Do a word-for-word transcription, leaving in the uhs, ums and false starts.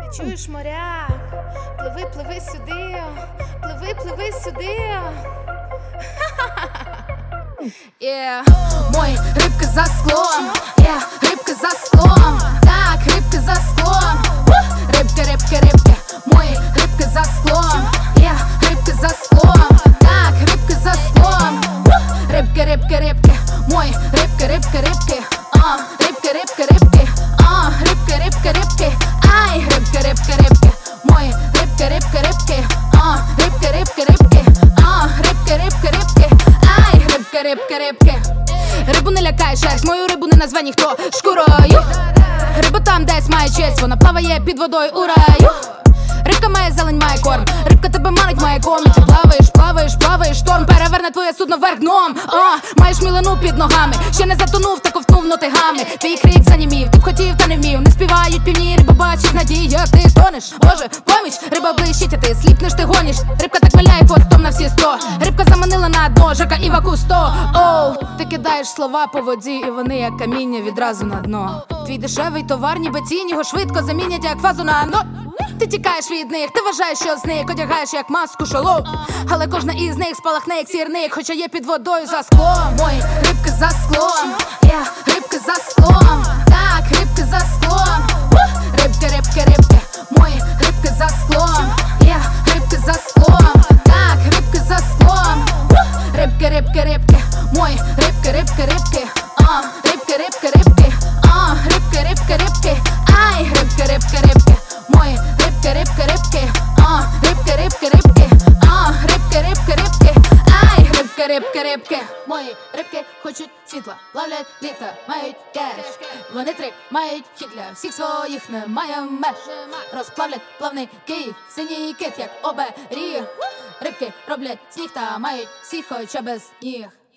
Чуєш, моряк, пливи, пливи сюди, пливи, пливи сюди. Yeah. Мої рибки за склом, yeah. Рибки за склом, так, рибки за склом. Рибки, рибки, рибки, мої рибки за склом, yeah. Рибки за склом, так, рибки за склом. Рибки, рибки, рибки, мої рибки, рибки, рибки, а, рибки, рибки, рибки, а, рибки, рибки, рибки, ай, рибки, рибки, рибки, мої рибки, рибки, рибки, а, рибки, рибки, рибки, а, рибки, рибки, рибки, ай, рибки, рибки, рибки. Рибу не лякає шерсть, мою рибу не назве ніхто шкурою. Риба там десь має честь, вона плаває під водою у раю. Рибка має зелень, має корм, рибка тебе манить, має ком. І ти плаваєш, плаваєш, плаваєш, шторм переверне твоє судно вверх дном. А, маєш мілину під ногами, ще не затонув, та ковтнув нотигами. Твій крик занімів, ти б хотів, та не вмів. Не співають півні, риба бачить надії, як ти тонеш. Боже, поміч, риба блищить, а ти сліпнеш, ти гониш. Рибка так виляє хвостом на всі сто. Рибка заманила на дно, Жака Іва Кусто. Оу, ти кидаєш слова по воді, і вони як каміння відразу на дно. Твій дешевий товар, ніби тінь, його швидко замінять, як фазу на но. Ти тікаєш від них, ти вважаєш, що з них одягаєш як маску шолом. Але кожна із них спалахне як сірник, хоча є під водою за склом. Мої рибки за склом, yeah. Рибки за склом, так, рибки за склом. Рибки, рибки, рибки, мої рибки за склом, yeah. Рибки за склом, так, рибки за склом. Рибки, рибки, рибки, мої рибки, рибки, рибки, а, рибки, рибки, рибки, а, рибки, рибки, рибки, ай, рибки, рибки, рибки. Мої рибки, рибки, рибки, а, рибки, рибки, рибки, а, рибки, рибки, рибки, ай, рибки, рибки, рибки. Мої рибки хочуть світла, ловлять літа, мають кеш. Вони три мають хід для всіх своїх, немає меж. Розплавлять плавний Київ, синій кит, як оберіг. Рибки роблять сніг та мають всіх, хоча без ніг.